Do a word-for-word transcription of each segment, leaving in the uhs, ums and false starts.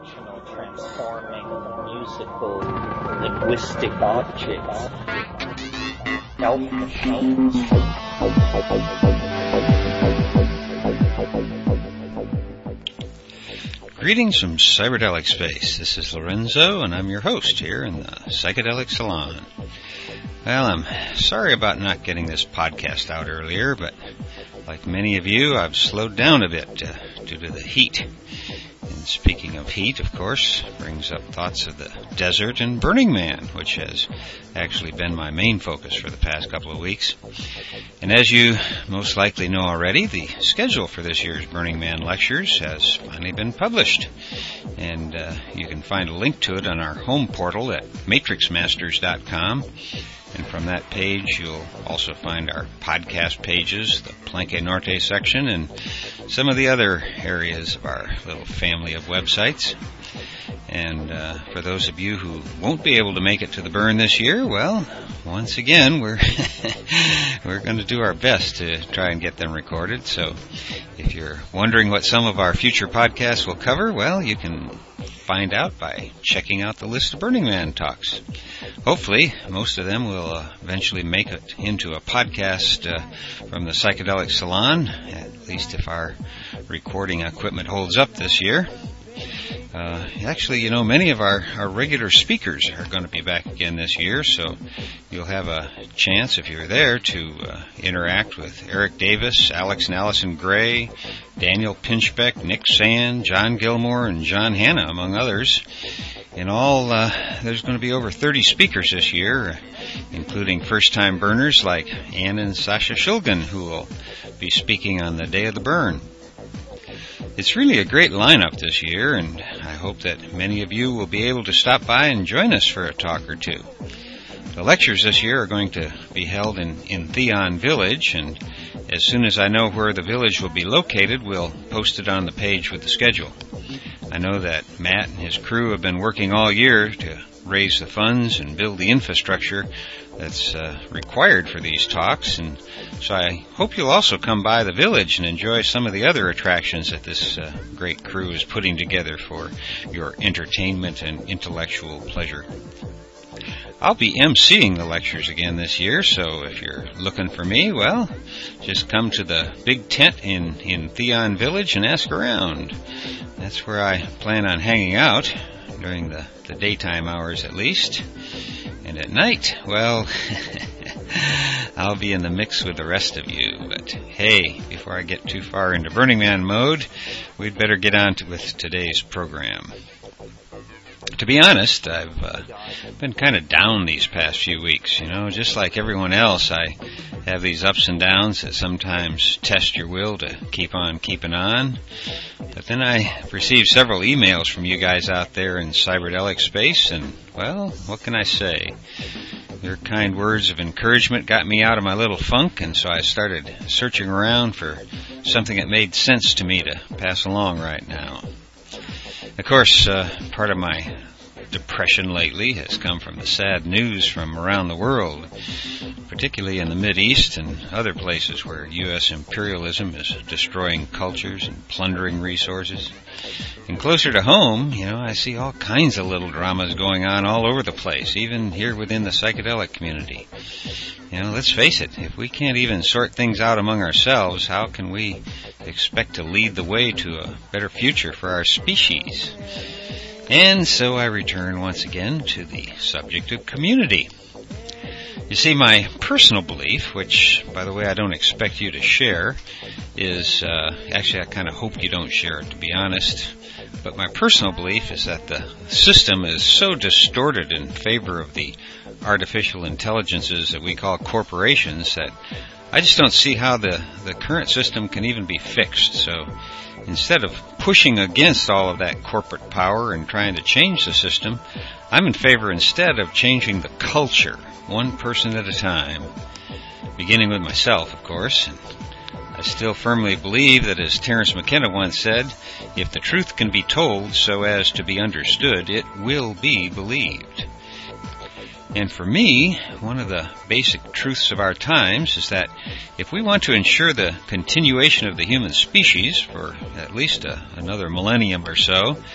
dimensional, transforming, musical, linguistic objects. Elf machines. Greetings from Cyberdelic Space. This is Lorenzo, and I'm your host here in the Psychedelic Salon. Well, I'm sorry about not getting this podcast out earlier, but like many of you, I've slowed down a bit uh, due to the heat. And speaking of heat, of course, brings up thoughts of the desert and Burning Man, which has actually been my main focus for the past couple of weeks. And as you most likely know already, the schedule for this year's Burning Man lectures has finally been published. And uh, you can find a link to it on our home portal at matrix masters dot com. And from that page, you'll also find our podcast pages, the Palenque Norte section, and some of the other areas of our little family of websites. And uh, for those of you who won't be able to make it to the burn this year, well, once again, we're we're going to do our best to try and get them recorded. So if you're wondering what some of our future podcasts will cover, well, you can find out by checking out the list of Burning Man talks. Hopefully, most of them will uh, eventually make it into a podcast uh, from the Psychedelic Salon, at least if our recording equipment holds up this year. Uh, actually, you know, many of our, our regular speakers are going to be back again this year, so you'll have a chance, if you're there, to uh, interact with Eric Davis, Alex and Allison Gray, Daniel Pinchbeck, Nick Sand, John Gilmore, and John Hanna, among others. In all, uh, there's going to be over thirty speakers this year, including first-time burners like Ann and Sasha Shulgin, who will be speaking on the day of the burn. It's really a great lineup this year, and I hope that many of you will be able to stop by and join us for a talk or two. The lectures this year are going to be held in, in Theon Village, and as soon as I know where the village will be located, we'll post it on the page with the schedule. I know that Matt and his crew have been working all year to raise the funds and build the infrastructure that's uh, required for these talks, and so I hope you'll also come by the village and enjoy some of the other attractions that this uh, great crew is putting together for your entertainment and intellectual pleasure. I'll be emceeing the lectures again this year, so if you're looking for me, well, just come to the big tent in, in Theon Village and ask around. That's where I plan on hanging out, during the, the daytime hours at least. And at night, well, I'll be in the mix with the rest of you. But hey, before I get too far into Burning Man mode, we'd better get on to, with today's program. To be honest, I've uh, been kind of down these past few weeks. You know, just like everyone else, I have these ups and downs that sometimes test your will to keep on keeping on. But then I received several emails from you guys out there in Cyberdelic Space, and, well, what can I say? Your kind words of encouragement got me out of my little funk, and so I started searching around for something that made sense to me to pass along right now. Of course, uh, part of my depression lately has come from the sad news from around the world, particularly in the Mideast and other places where U S imperialism is destroying cultures and plundering resources. And closer to home, you know, I see all kinds of little dramas going on all over the place, even here within the psychedelic community. You know, let's face it, if we can't even sort things out among ourselves, how can we expect to lead the way to a better future for our species? And so I return once again to the subject of community. You see, my personal belief, which, by the way, I don't expect you to share, is, uh, actually I kind of hope you don't share it, to be honest, but my personal belief is that the system is so distorted in favor of the artificial intelligences that we call corporations that I just don't see how the, the current system can even be fixed. So instead of pushing against all of that corporate power and trying to change the system, I'm in favor instead of changing the culture, one person at a time, beginning with myself, of course. I still firmly believe that, as Terence McKenna once said, if the truth can be told so as to be understood, it will be believed. And for me, one of the basic truths of our times is that if we want to ensure the continuation of the human species for at least a, another millennium or so,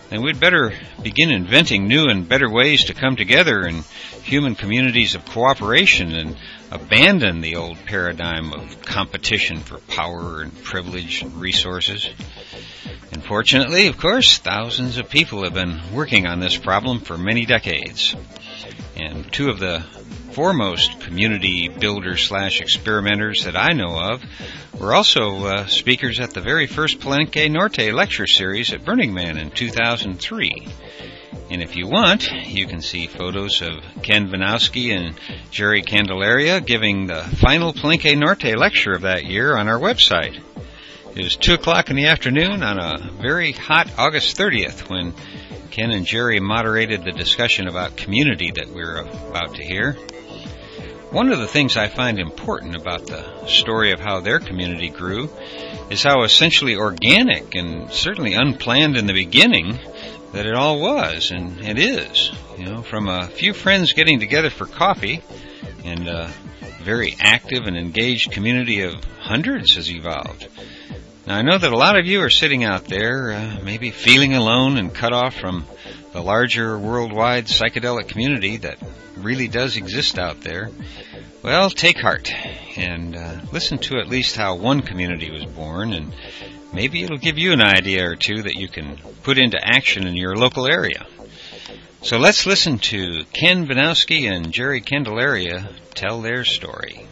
then we'd better begin inventing new and better ways to come together in human communities of cooperation and abandon the old paradigm of competition for power and privilege and resources. Unfortunately, of course, thousands of people have been working on this problem for many decades. And two of the foremost community builders slash experimenters that I know of were also uh, speakers at the very first Palenque Norte lecture series at Burning Man in two thousand three. And if you want, you can see photos of Ken Vinowski and Jerry Candelaria giving the final Palenque Norte lecture of that year on our website. It was two o'clock in the afternoon on a very hot August thirtieth when Ken and Jerry moderated the discussion about community that we're about to hear. One of the things I find important about the story of how their community grew is how essentially organic and certainly unplanned in the beginning that it all was, and it is. You know, from a few friends getting together for coffee, and a very active and engaged community of hundreds has evolved. Now, I know that a lot of you are sitting out there, uh, maybe feeling alone and cut off from the larger worldwide psychedelic community that really does exist out there. Well, take heart and uh, listen to at least how one community was born, and maybe it'll give you an idea or two that you can put into action in your local area. So let's listen to Ken Vinowski and Jerry Candelaria tell their story.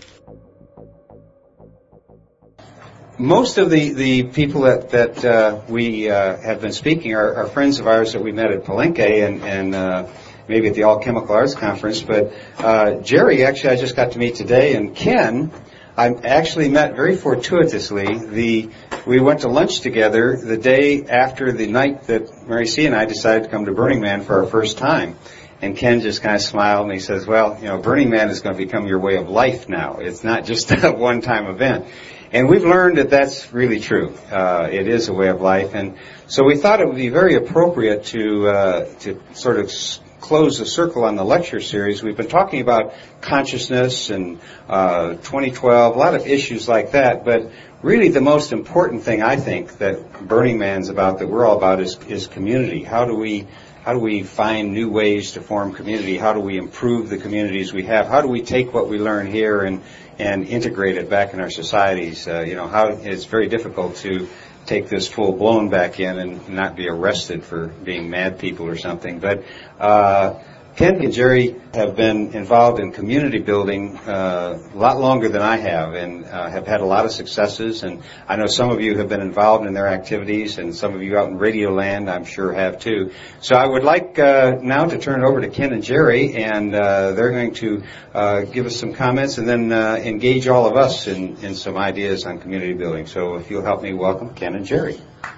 Most of the, the people that, that uh, we uh, have been speaking are, are friends of ours that we met at Palenque and, and uh, maybe at the All Chemical Arts Conference. But uh, Jerry, actually, I just got to meet today, and Ken, I actually met very fortuitously. The we went to lunch together the day after the night that Mary C. and I decided to come to Burning Man for our first time. And Ken just kind of smiled and he says, well, you know, Burning Man is going to become your way of life now. It's not just a one-time event. And we've learned that that's really true. Uh, it is a way of life. And so we thought it would be very appropriate to uh, to sort of s- close the circle on the lecture series. We've been talking about consciousness and uh, twenty twelve, a lot of issues like that. But really the most important thing, I think, that Burning Man's about, that we're all about, is, is community. How do we How do we find new ways to form community? How do we improve the communities we have? How do we take what we learn here and, and integrate it back in our societies? Uh, you know, how it's very difficult to take this full blown back in and not be arrested for being mad people or something. But uh, Ken and Jerry have been involved in community building uh, a lot longer than I have, and uh, have had a lot of successes. And I know some of you have been involved in their activities, and some of you out in Radio Land, I'm sure, have too. So I would like uh, now to turn it over to Ken and Jerry, and uh, they're going to uh, give us some comments and then uh, engage all of us in, in some ideas on community building. So if you'll help me welcome Ken and Jerry.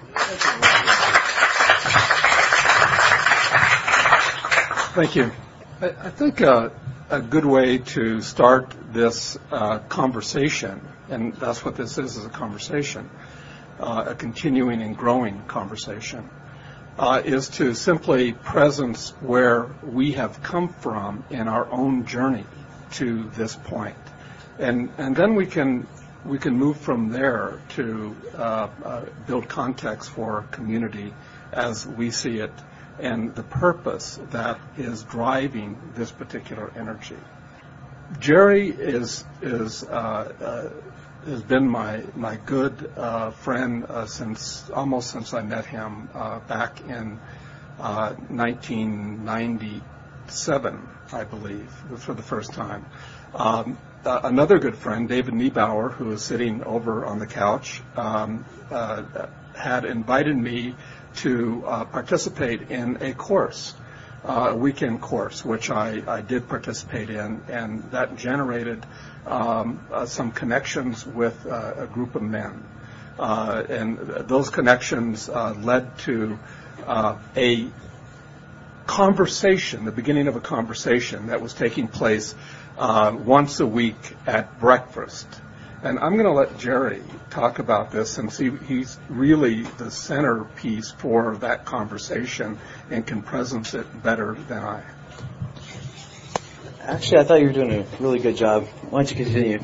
Thank you. I, I think uh, a good way to start this uh, conversation, and that's what this is, is a conversation, uh, a continuing and growing conversation, uh, is to simply presence where we have come from in our own journey to this point. And and then we can we can move from there to uh, uh, build context for community as we see it, and the purpose that is driving this particular energy. Jerry is is uh, uh, has been my my good uh, friend uh, since almost since I met him uh, back in uh, nineteen ninety-seven, I believe, for the first time. Um, uh, another good friend, David Niebauer, who is sitting over on the couch, um, uh, had invited me to uh, participate in a course, uh, a weekend course, which I, I did participate in, and that generated um, uh, some connections with uh, a group of men. Uh, and those connections uh, led to uh, a conversation, the beginning of a conversation that was taking place uh, once a week at breakfast. And I'm going to let Jerry talk about this, since he, he's really the centerpiece for that conversation and can presence it better than I. Actually, I thought you were doing a really good job. Why don't you continue?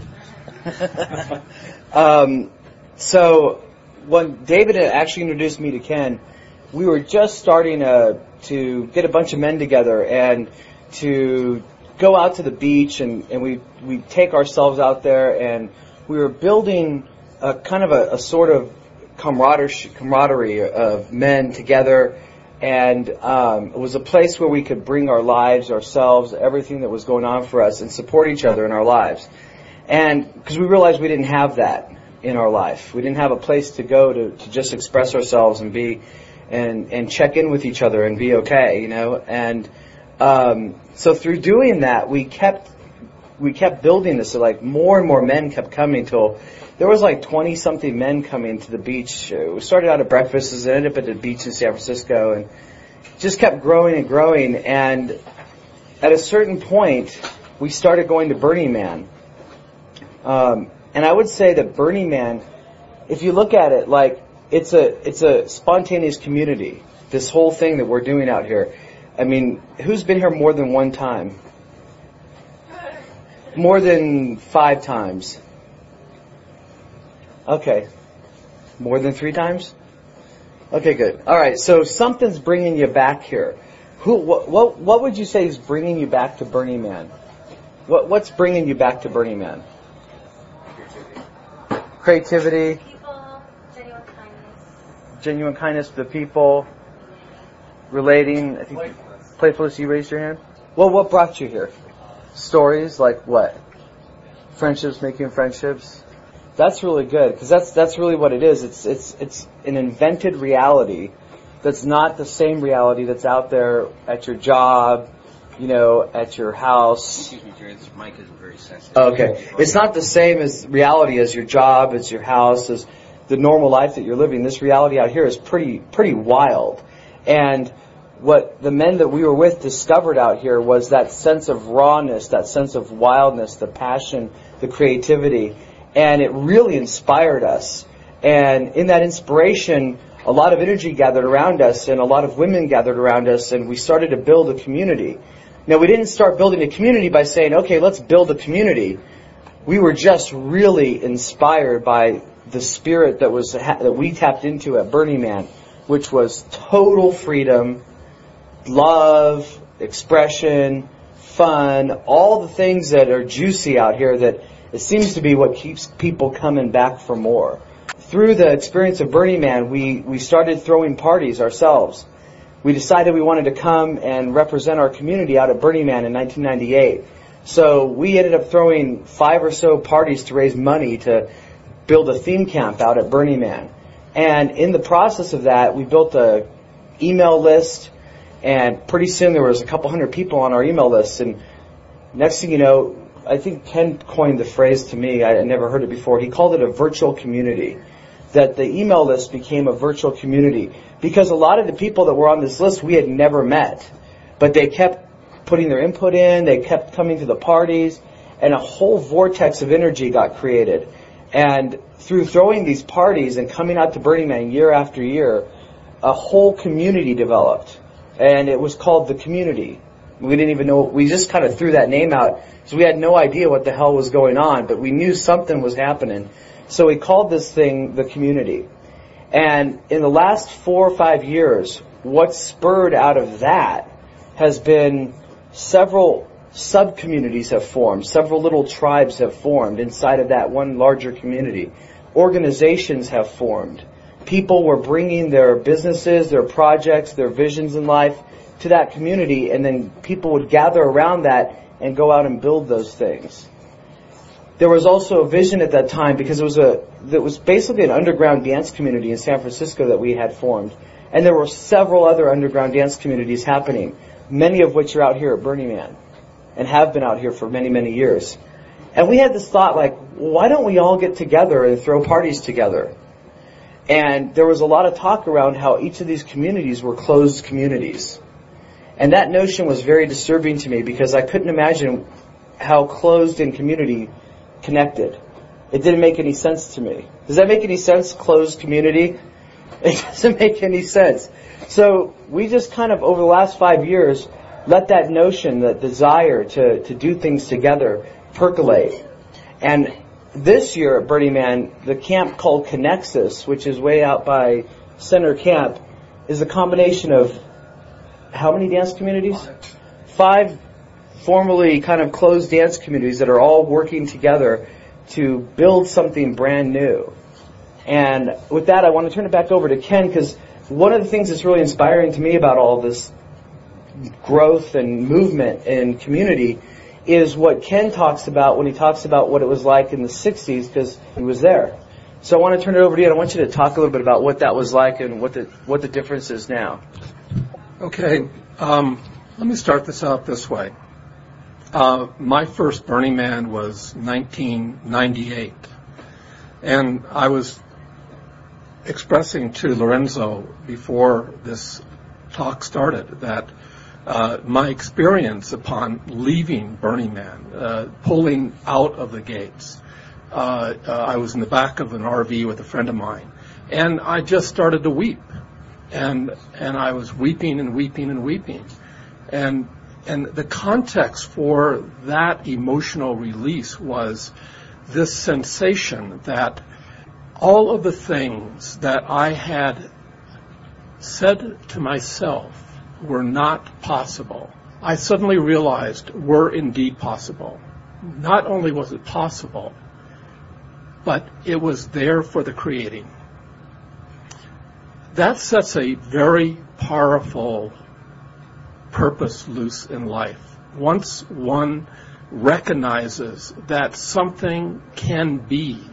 um, so when David had actually introduced me to Ken, we were just starting to, to get a bunch of men together and to go out to the beach, and, and we we take ourselves out there, and we were building a kind of a, a sort of camaraderie, camaraderie of men together, and um, it was a place where we could bring our lives, ourselves, everything that was going on for us, and support each other in our lives. And because we realized we didn't have that in our life, we didn't have a place to go to, to just express ourselves and be and and check in with each other and be okay, you know, and. Um, so through doing that, we kept we kept building this. So like more and more men kept coming till there was like twenty something men coming to the beach. We started out at breakfast and ended up at the beach in San Francisco, and just kept growing and growing. And at a certain point, we started going to Burning Man. Um, and I would say that Burning Man, if you look at it, like it's a it's a spontaneous community. This whole thing that we're doing out here. I mean, who's been here more than one time? More than five times. Okay. More than three times? Okay, good. All right, so something's bringing you back here. Who? What? What, what would you say is bringing you back to Burning Man? What, what's bringing you back to Burning Man? Creativity. People, genuine kindness. Genuine kindness to the people. Relating, I think, playfulness. Playfulness. You raised your hand. Well, what brought you here? Stories like what? Friendships, making friendships. That's really good because that's that's really what it is. It's it's it's an invented reality that's not the same reality that's out there at your job, you know, at your house. Excuse me, Jerry. This mic isn't very sensitive. Okay, it's not the same as reality as your job, as your house, as the normal life that you're living. This reality out here is pretty pretty wild, and what the men that we were with discovered out here was that sense of rawness, that sense of wildness, the passion, the creativity, and it really inspired us. And in that inspiration, a lot of energy gathered around us, and a lot of women gathered around us, and we started to build a community. Now, we didn't start building a community by saying, okay, let's build a community. We were just really inspired by the spirit that was that we tapped into at Burning Man, which was total freedom, love, expression, fun, all the things that are juicy out here that it seems to be what keeps people coming back for more. Through the experience of Burning Man, we, we started throwing parties ourselves. We decided we wanted to come and represent our community out at Burning Man in nineteen ninety-eight. So we ended up throwing five or so parties to raise money to build a theme camp out at Burning Man. And in the process of that, we built a email list. And pretty soon there was a couple hundred people on our email list. And next thing you know, I think Ken coined the phrase to me. I never heard it before. He called it a virtual community. That the email list became a virtual community. Because a lot of the people that were on this list we had never met. But they kept putting their input in. They kept coming to the parties. And a whole vortex of energy got created. And through throwing these parties and coming out to Burning Man year after year, a whole community developed. And it was called The Community. We didn't even know, we just kind of threw that name out. So we had no idea what the hell was going on, but we knew something was happening. So we called this thing The Community. And in the last four or five years, what spurred out of that has been several sub-communities have formed. Several little tribes have formed inside of that one larger community. Organizations have formed. People were bringing their businesses, their projects, their visions in life to that community, and then people would gather around that and go out and build those things. There was also a vision at that time because it was a it was basically an underground dance community in San Francisco that we had formed, and there were several other underground dance communities happening, many of which are out here at Burning Man and have been out here for many, many years. And we had this thought like, why don't we all get together and throw parties together? And there was a lot of talk around how each of these communities were closed communities. And that notion was very disturbing to me because I couldn't imagine how closed in community connected. It didn't make any sense to me. Does that make any sense, closed community? It doesn't make any sense. So we just kind of, over the last five years, let that notion, that desire to, to do things together percolate. And this year at Burning Man, the camp called Connexus, which is way out by Center Camp, is a combination of how many dance communities? Five formerly kind of closed dance communities that are all working together to build something brand new. And with that, I want to turn it back over to Ken, because one of the things that's really inspiring to me about all this growth and movement in community is what Ken talks about when he talks about what it was like in the sixties, because he was there. So I want to turn it over to you, and I want you to talk a little bit about what that was like and what the what the difference is now. Okay, um, let me start this out this way. Uh, my first Burning Man was nineteen ninety-eight, and I was expressing to Lorenzo before this talk started that uh, my experience upon leaving Burning Man, uh, pulling out of the gates, uh, uh, I was in the back of an R V with a friend of mine, and I just started to weep, and and I was weeping and weeping and weeping, and and the context for that emotional release was this sensation that all of the things that I had said to myself were not possible, I suddenly realized were indeed possible. Not only was it possible, but it was there for the creating. That sets a very powerful purpose loose in life. Once one recognizes that something can be,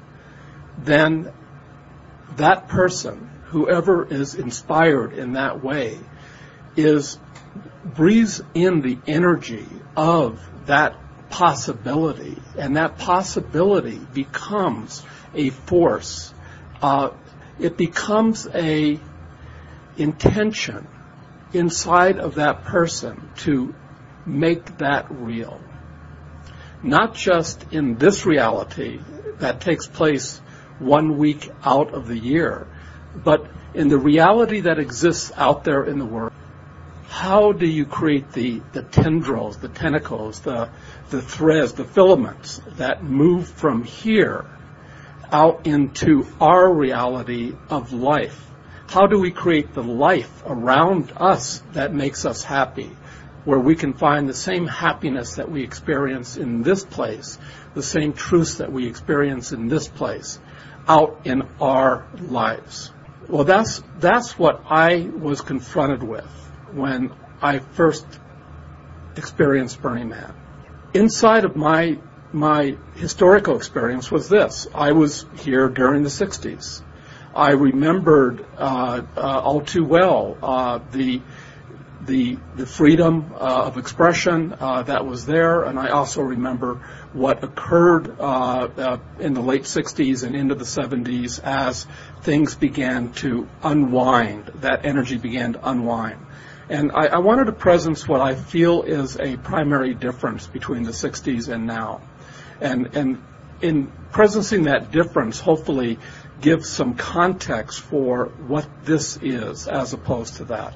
then that person, whoever is inspired in that way, is breathes in the energy of that possibility, and that possibility becomes a force. Uh, it becomes a intention inside of that person to make that real. Not just in this reality that takes place one week out of the year, but in the reality that exists out there in the world. How do you create the, the tendrils, the tentacles, the, the threads, the filaments that move from here out into our reality of life? How do we create the life around us that makes us happy, where we can find the same happiness that we experience in this place, the same truths that we experience in this place, out in our lives? Well, that's that's what I was confronted with when I first experienced Burning Man. Inside of my my historical experience was this. I was here during the sixties. I remembered uh, uh, all too well uh, the the the freedom uh, of expression uh, that was there, and I also remember what occurred uh, uh, in the late sixties and into the seventies as things began to unwind, that energy began to unwind. And I, I wanted to presence what I feel is a primary difference between the sixties and now. And, and in presencing that difference, hopefully give some context for what this is as opposed to that.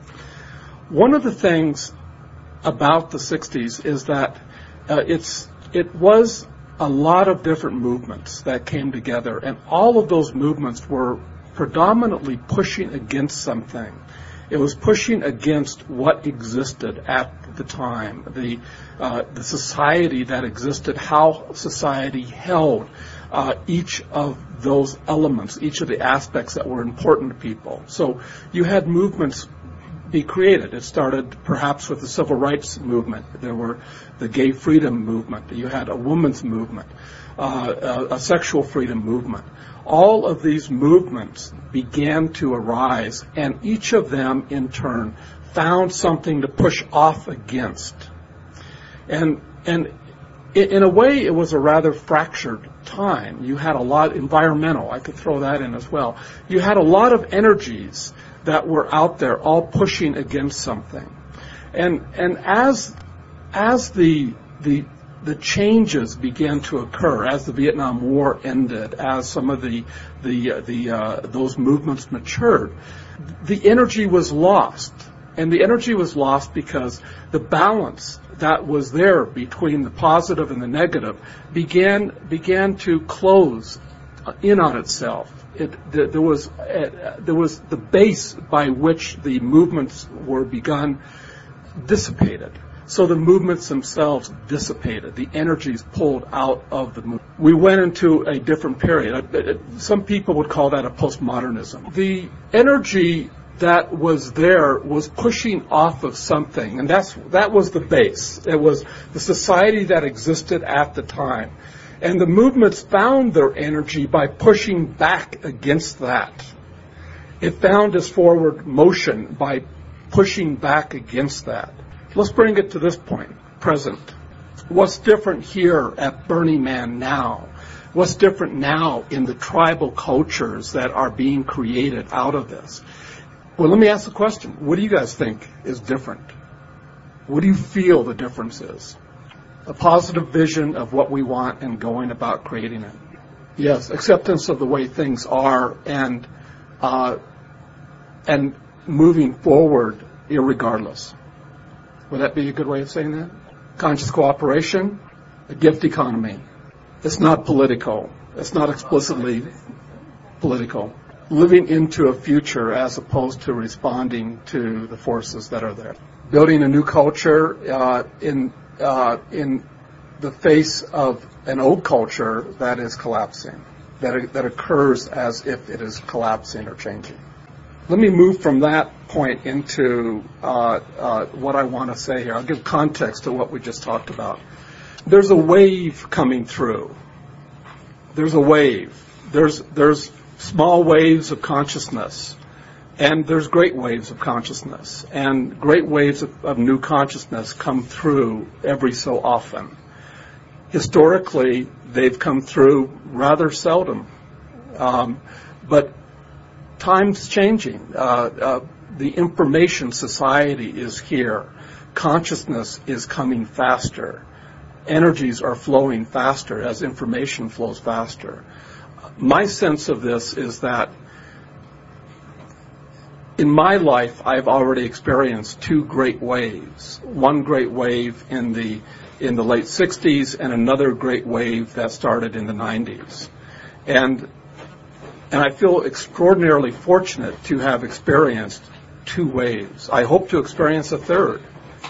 One of the things about the sixties is that uh, it's it was a lot of different movements that came together, and all of those movements were predominantly pushing against something. It was pushing against what existed at the time, the uh, the society that existed, how society held uh, each of those elements, each of the aspects that were important to people. So you had movements be created. It started perhaps with the civil rights movement. There were the gay freedom movement. You had a women's movement, uh, a, a sexual freedom movement. All of these movements began to arise, and each of them, in turn, found something to push off against. And and in a way, it was a rather fractured time. You had a lot environmental. I could throw that in as well. You had a lot of energies that were out there, all pushing against something. And and as as the the the changes began to occur, as the Vietnam War ended, as some of the the uh, the uh, those movements matured, the energy was lost, and the energy was lost because the balance that was there between the positive and the negative began began to close in on itself. it, there, there was uh, there was the base by which the movements were begun dissipated. So the movements themselves dissipated. The energies pulled out of the movement. We went into a different period. Some people would call that a postmodernism. The energy that was there was pushing off of something, and that's that was the base. It was the society that existed at the time. And the movements found their energy by pushing back against that. It found its forward motion by pushing back against that. Let's bring it to this point, present. What's different here at Burning Man now? What's different now in the tribal cultures that are being created out of this? Well, let me ask the question. What do you guys think is different? What do you feel the difference is? A positive vision of what we want and going about creating it. Yes, acceptance of the way things are and uh, and moving forward irregardless. Would that be a good way of saying that? Conscious cooperation, a gift economy. It's not political. It's not explicitly political. Living into a future as opposed to responding to the forces that are there. Building a new culture uh, in uh, in the face of an old culture that is collapsing, that that occurs as if it is collapsing or changing. Let me move from that point into uh, uh, what I want to say here. I'll give context to what we just talked about. There's a wave coming through. There's a wave. There's there's small waves of consciousness, and there's great waves of consciousness, and great waves of, of new consciousness come through every so often. Historically, they've come through rather seldom, um, but time's changing. Uh, uh, the information society is here. Consciousness is coming faster. Energies are flowing faster as information flows faster. My sense of this is that in my life, I've already experienced two great waves. One great wave in the in the late sixties and another great wave that started in the nineties. And and I feel extraordinarily fortunate to have experienced two waves. I hope to experience a third.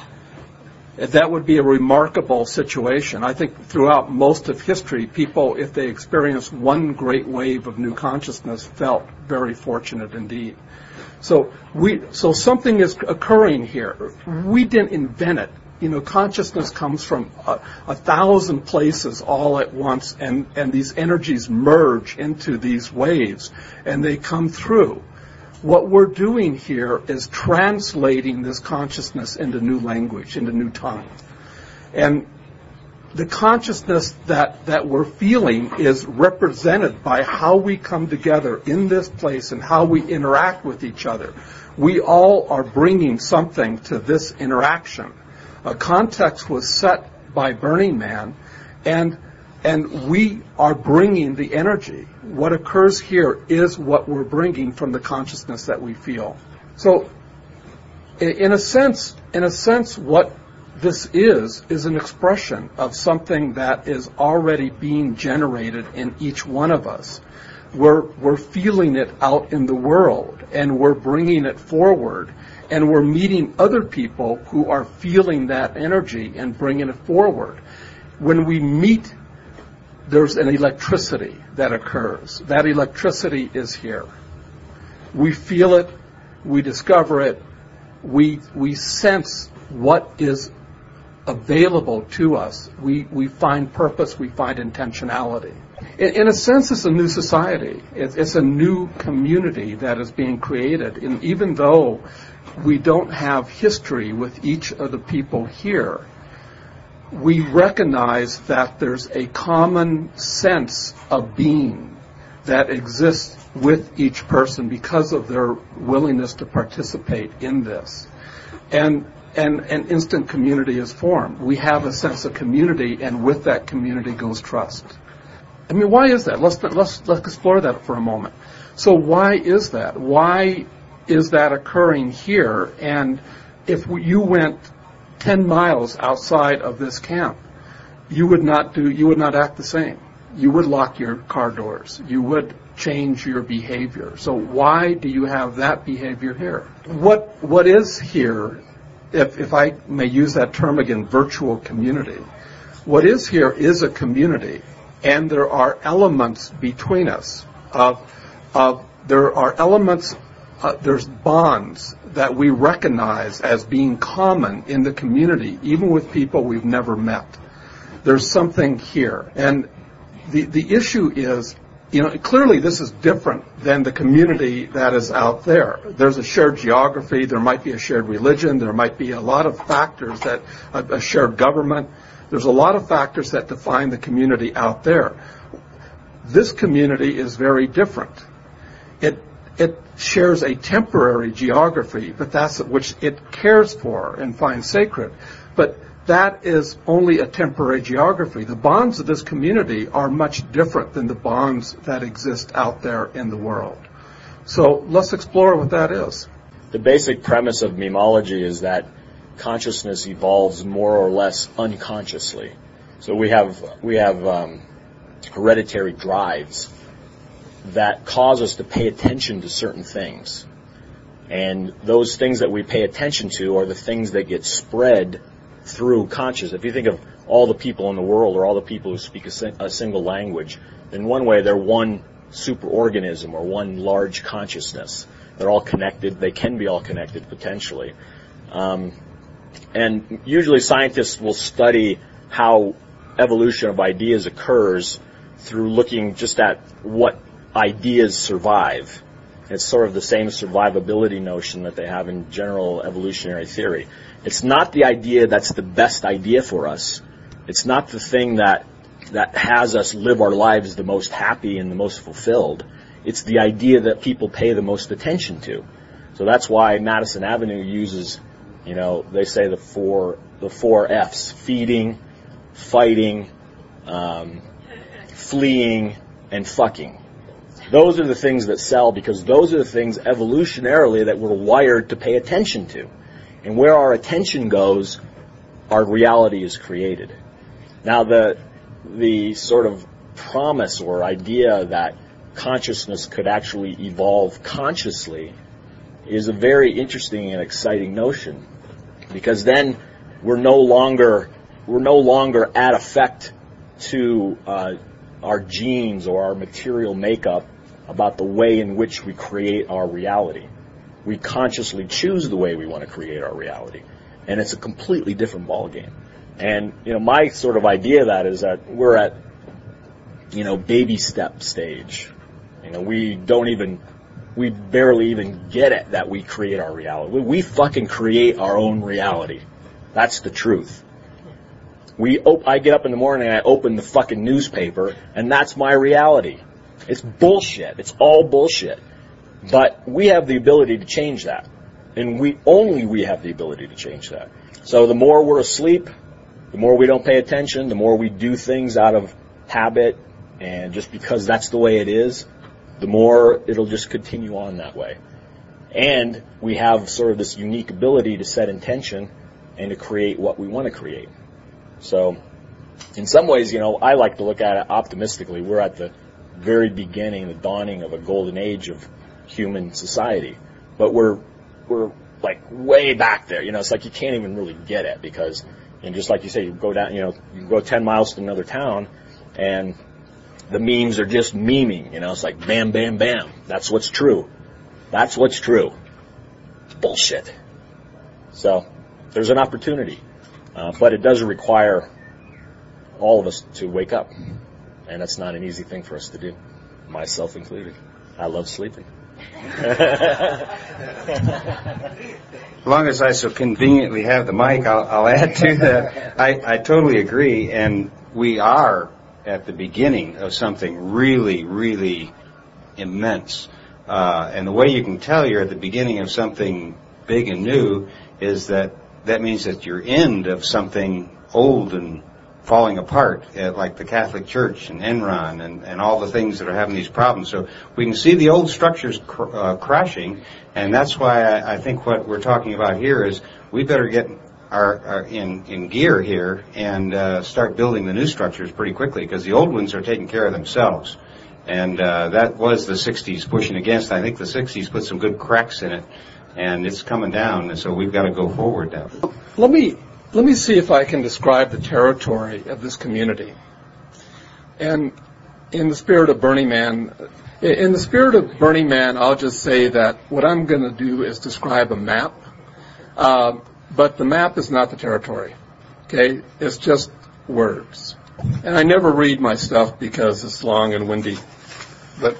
That would be a remarkable situation. I think throughout most of history, people, if they experienced one great wave of new consciousness, felt very fortunate indeed. So we, so something is occurring here. We didn't invent it. You know, consciousness comes from a, a thousand places all at once, and, and these energies merge into these waves, and they come through. What we're doing here is translating this consciousness into new language, into new tongue. And the consciousness that, that we're feeling is represented by how we come together in this place and how we interact with each other. We all are bringing something to this interaction. A context was set by Burning Man, and And we are bringing the energy. What occurs here is what we're bringing from the consciousness that we feel. So, in a sense, in a sense, what this is is an expression of something that is already being generated in each one of us. We're we're feeling it out in the world, and we're bringing it forward, and we're meeting other people who are feeling that energy and bringing it forward. When we meet, there's an electricity that occurs. That electricity is here. We feel it, we discover it, we we sense what is available to us. We we find purpose, we find intentionality. In, in a sense, it's a new society. It's, it's a new community that is being created. And even though we don't have history with each of the people here, we recognize that there's a common sense of being that exists with each person because of their willingness to participate in this. And and an instant community is formed. We have a sense of community, and with that community goes trust. I mean, why is that? Let's let's let's explore that for a moment. So why is that? Why is that occurring here? And if you went ten miles outside of this camp, you would not do, you would not act the same. You would lock your car doors. You would change your behavior. So why do you have that behavior here? What what is here, if if I may use that term again, virtual community, what is here is a community, and there are elements between us. Of, of there are elements, uh, there's bonds that we recognize as being common in the community, even with people we've never met. There's something here. And the, the issue is, you know, clearly this is different than the community that is out there. There's a shared geography, there might be a shared religion, there might be a lot of factors that, a, a shared government. There's a lot of factors that define the community out there. This community is very different. It it shares a temporary geography, but that's which it cares for and finds sacred. But that is only a temporary geography. The bonds of this community are much different than the bonds that exist out there in the world. So let's explore what that is. The basic premise of memology is that consciousness evolves more or less unconsciously. So we have we have um, hereditary drives that cause us to pay attention to certain things. And those things that we pay attention to are the things that get spread through consciousness. If you think of all the people in the world or all the people who speak a, sing- a single language, in one way they're one superorganism or one large consciousness. They're all connected. They can be all connected potentially. Um, and usually scientists will study how evolution of ideas occurs through looking just at what ideas survive. It's sort of the same survivability notion that they have in general evolutionary theory. It's not the idea that's the best idea for us. It's not the thing that that has us live our lives the most happy and the most fulfilled. It's the idea that people pay the most attention to. So that's why Madison Avenue uses, you know, they say the four the four F's: feeding, fighting, um, fleeing, and fucking. Those are the things that sell because those are the things evolutionarily that we're wired to pay attention to. And where our attention goes, our reality is created. Now, the the sort of promise or idea that consciousness could actually evolve consciously is a very interesting and exciting notion, because then we're no longer we're no longer at effect to uh, our genes or our material makeup about the way in which we create our reality. We consciously choose the way we want to create our reality, and it's a completely different ballgame. And you know, my sort of idea of that is that we're at, you know, baby step stage. You know, we don't even, we barely even get it that we create our reality. We, we fucking create our own reality. That's the truth. We, op- I get up in the morning and I open the fucking newspaper, and that's my reality. It's bullshit. It's all bullshit. But we have the ability to change that. And we, only we have the ability to change that. So the more we're asleep, the more we don't pay attention, the more we do things out of habit and just because that's the way it is, the more it'll just continue on that way. And we have sort of this unique ability to set intention and to create what we want to create. So in some ways, you know, I like to look at it optimistically. We're at the very beginning, the dawning of a golden age of human society. But we're we're like way back there. You know, it's like you can't even really get it because, and just like you say, you go down, you know, you go ten miles to another town and the memes are just memeing. You know, it's like bam, bam, bam. That's what's true. That's what's true. It's bullshit. So there's an opportunity. Uh, but it does require all of us to wake up. And that's not an easy thing for us to do, myself included. I love sleeping. As long as I so conveniently have the mic, I'll, I'll add to that. I, I totally agree, and we are at the beginning of something really, really immense. Uh, and the way you can tell you're at the beginning of something big and new is that that means that you're end of something old and falling apart, uh, like the Catholic Church and Enron and, and all the things that are having these problems. So we can see the old structures cr- uh, crashing, and that's why I, I think what we're talking about here is we better get our, our in, in gear here and uh, start building the new structures pretty quickly, because the old ones are taking care of themselves. And uh, that was the sixties pushing against. I think the sixties put some good cracks in it, and it's coming down, and so we've got to go forward now. Let me, let me see if I can describe the territory of this community. And in the spirit of Burning Man, in the spirit of Burning Man, I'll just say that what I'm going to do is describe a map, uh, but the map is not the territory, okay? It's just words. And I never read my stuff because it's long and windy, but,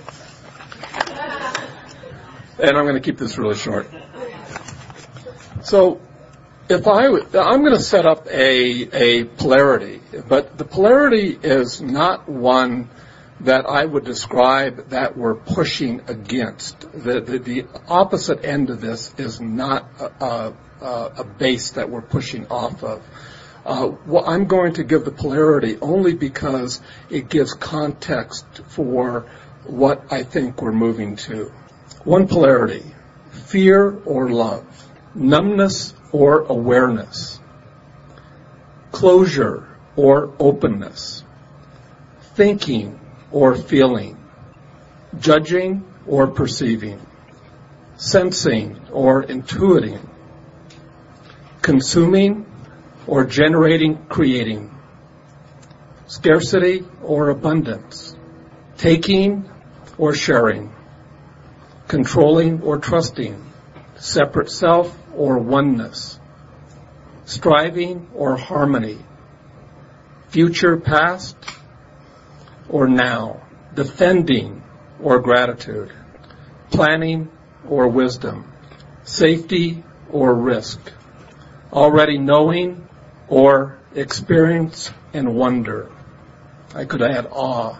and I'm going to keep this really short. So, if I, I'm going to set up a, a polarity, but the polarity is not one that I would describe that we're pushing against. The, the, the opposite end of this is not a, a, a base that we're pushing off of. Uh, well, I'm going to give the polarity only because it gives context for what I think we're moving to. One polarity, fear or love, numbness or awareness, closure or openness, thinking or feeling, judging or perceiving, sensing or intuiting, consuming or generating, creating, scarcity or abundance, taking or sharing, controlling or trusting, separate self or oneness, striving or harmony, future past or now, defending or gratitude, planning or wisdom, safety or risk, already knowing or experience and wonder. I could add awe.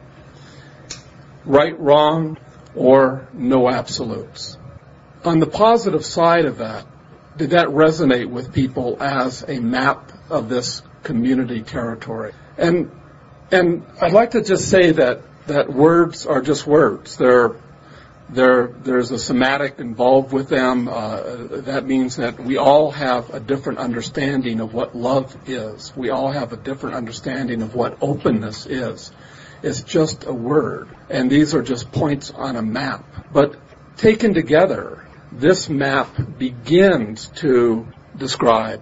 Right, wrong, or no absolutes. On the positive side of that, did that resonate with people as a map of this community territory? And and I'd like to just say that, that words are just words. They're There, there's a somatic involved with them. Uh, that means that we all have a different understanding of what love is. We all have a different understanding of what openness is. It's just a word, and these are just points on a map. But taken together, this map begins to describe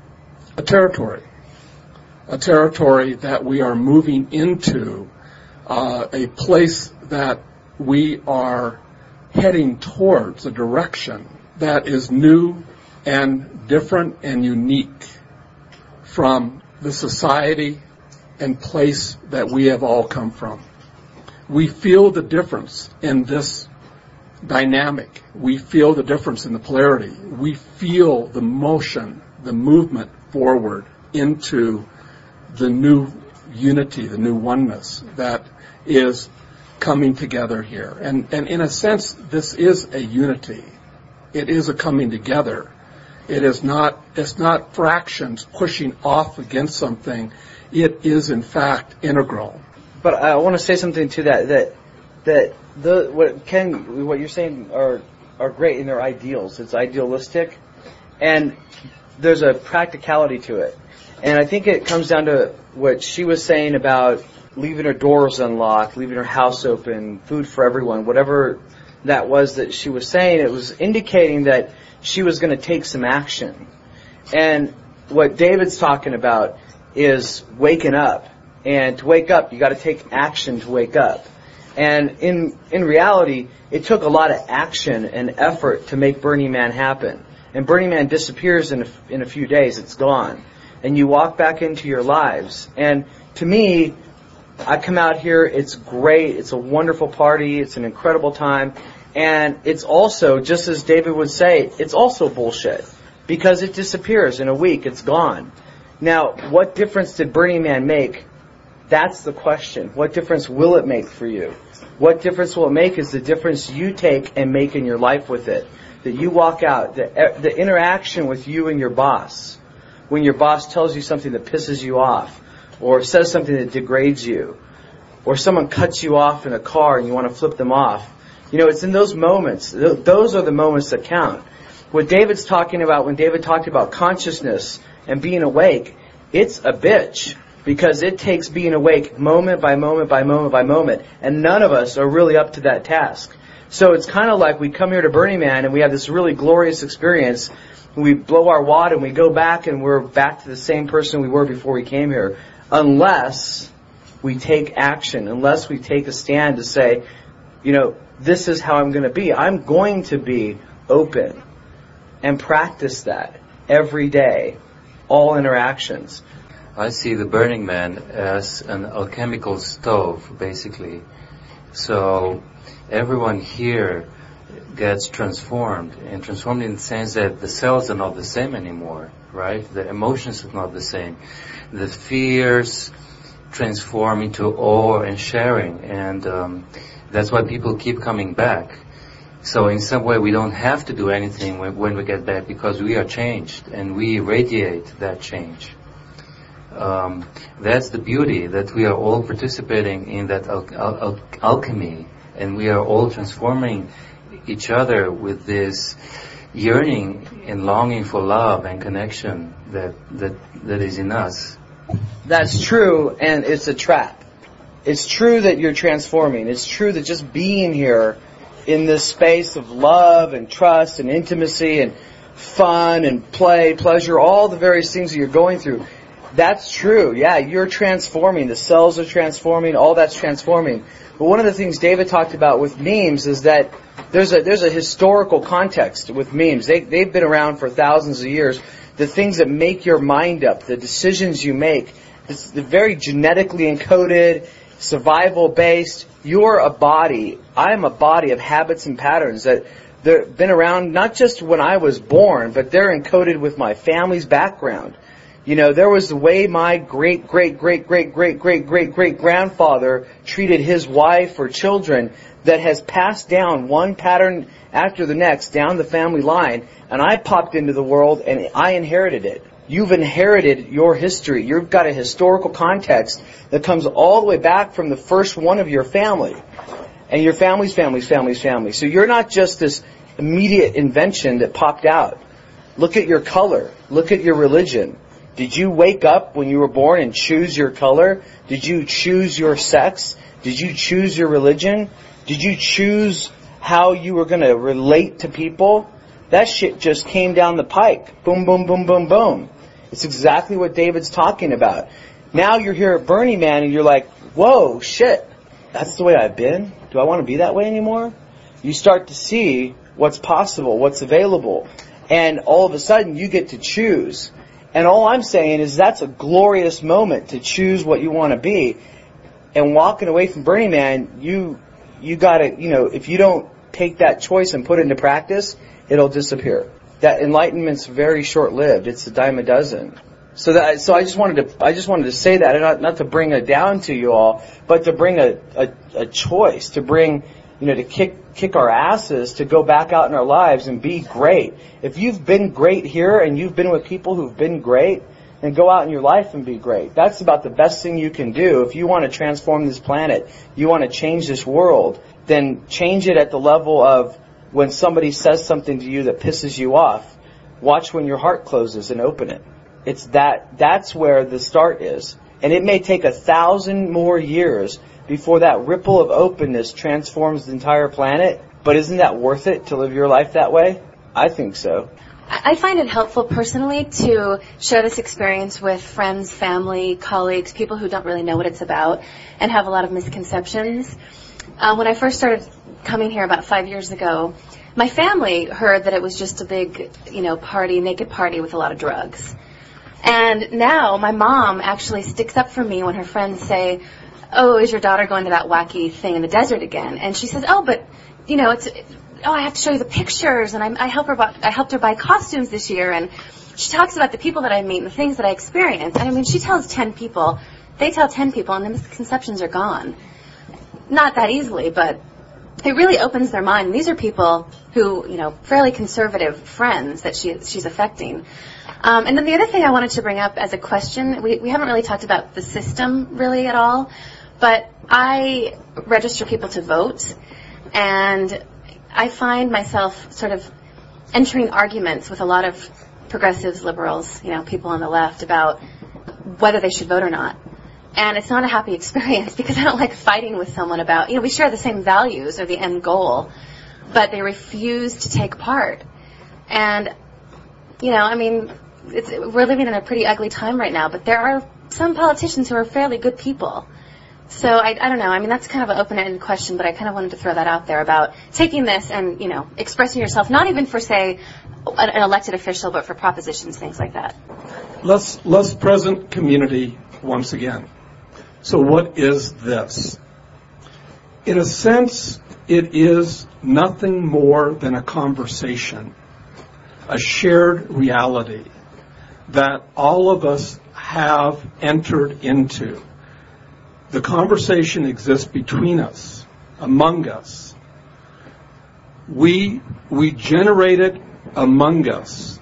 a territory, a territory that we are moving into, uh, a place that we are heading towards, a direction that is new and different and unique from the society and place that we have all come from. We feel the difference in this dynamic. We feel the difference in the polarity. We feel the motion, the movement forward into the new unity, the new oneness that is coming together here. And, and in a sense, this is a unity. It is a coming together. It is not, it's not fractions pushing off against something. It is, in fact, integral. But I want to say something to that, that, that the, what Ken, what you're saying are, are great in their ideals. It's idealistic, and there's a practicality to it. And I think it comes down to what she was saying about leaving her doors unlocked, leaving her house open, food for everyone, whatever that was that she was saying. It was indicating that she was going to take some action. And what David's talking about is waking up. And to wake up, you got to take action to wake up. And in in reality, it took a lot of action and effort to make Burning Man happen. And Burning Man disappears in a, in a few days. It's gone. And you walk back into your lives. And to me, I come out here, it's great, it's a wonderful party, it's an incredible time, and it's also, just as David would say, it's also bullshit, because it disappears in a week, it's gone. Now, what difference did Burning Man make? That's the question. What difference will it make for you? What difference will it make is the difference you take and make in your life with it. That you walk out, the, the interaction with you and your boss, when your boss tells you something that pisses you off, or says something that degrades you, or someone cuts you off in a car and you want to flip them off. You know, it's in those moments. Those are the moments that count. What David's talking about, when David talked about consciousness and being awake, it's a bitch. because it takes being awake moment by moment by moment by moment, and none of us are really up to that task. So it's kind of like we come here to Burning Man and we have this really glorious experience. We blow our wad and we go back and we're back to the same person we were before we came here, unless we take action, unless we take a stand to say, you know, this is how I'm going to be. I'm going to be open and practice that every day, all interactions. I see the Burning Man as an alchemical stove, basically. So everyone here gets transformed, and transformed in the sense that the cells are not the same anymore, right? The emotions are not the same. The fears transform into awe and sharing, and um, that's why people keep coming back. So in some way we don't have to do anything when, when we get back, because we are changed and we radiate that change. Um, that's the beauty, that we are all participating in that al- al- al- alchemy, and we are all transforming each other with this yearning and longing for love and connection that that that is in us. That's true, and it's a trap. It's true that you're transforming. It's true that just being here in this space of love and trust and intimacy and fun and play, pleasure, all the various things that you're going through, that's true. Yeah, you're transforming. The cells are transforming. All that's transforming. But one of the things David talked about with memes is that there's a there's a historical context with memes. They they've been around for thousands of years. The things that make your mind up, the decisions you make, it's very genetically encoded, survival based. You're a body. I'm a body of habits and patterns that they've been around not just when I was born, but they're encoded with my family's background. You know, there was the way my great, great, great, great, great, great, great, great grandfather treated his wife or children that has passed down one pattern after the next down the family line, and I popped into the world and I inherited it. You've inherited your history. You've got a historical context that comes all the way back from the first one of your family. And your family's family's family's family. So you're not just this immediate invention that popped out. Look at your color. Look at your religion. Did you wake up when you were born and choose your color? Did you choose your sex? Did you choose your religion? Did you choose how you were going to relate to people? That shit just came down the pike. Boom, boom, boom, boom, boom. It's exactly what David's talking about. Now you're here at Burning Man and you're like, whoa, shit, that's the way I've been? Do I want to be that way anymore? You start to see what's possible, what's available. And all of a sudden you get to choose. And all I'm saying is that's a glorious moment to choose what you want to be. And walking away from Burning Man, you you got to, you know, if you don't take that choice and put it into practice, it'll disappear. That enlightenment's very short-lived. It's a dime a dozen. So that so I just wanted to I just wanted to say that, and not, not to bring it down to you all, but to bring a, a, a choice, to bring, you know, to kick kick our asses, to go back out in our lives and be great. If you've been great here and you've been with people who've been great, then go out in your life and be great. That's about the best thing you can do. If you want to transform this planet, you want to change this world, then change it at the level of when somebody says something to you that pisses you off, watch when your heart closes and open it. It's that, that's where the start is. And it may take a thousand more years before that ripple of openness transforms the entire planet. But isn't that worth it to live your life that way? I think so. I find it helpful personally to share this experience with friends, family, colleagues, people who don't really know what it's about and have a lot of misconceptions. Uh, when I first started coming here about five years ago, my family heard that it was just a big, you know, party, naked party with a lot of drugs. And now my mom actually sticks up for me when her friends say, oh, is your daughter going to that wacky thing in the desert again? And she says, oh, but, you know, it's, oh, I have to show you the pictures, and I, I help her buy, I helped her buy costumes this year, and she talks about the people that I meet and the things that I experience. And I mean, she tells ten people, they tell ten people, and the misconceptions are gone. Not that easily, but it really opens their mind. These are people who, you know, fairly conservative friends that she she's affecting. Um, and then the other thing I wanted to bring up as a question, we, we haven't really talked about the system really at all, but I register people to vote, and I find myself sort of entering arguments with a lot of progressives, liberals, you know, people on the left about whether they should vote or not. And it's not a happy experience because I don't like fighting with someone about, you know, we share the same values or the end goal, but they refuse to take part. And, you know, I mean, it's, we're living in a pretty ugly time right now, but there are some politicians who are fairly good people. So I, I don't know. I mean, that's kind of an open-ended question, but I kind of wanted to throw that out there about taking this and, you know, expressing yourself, not even for, say, an, an elected official, but for propositions, things like that. Let's, let's present community once again. So what is this? In a sense, it is nothing more than a conversation, a shared reality that all of us have entered into. The conversation exists between us, among us. We, we generate it among us,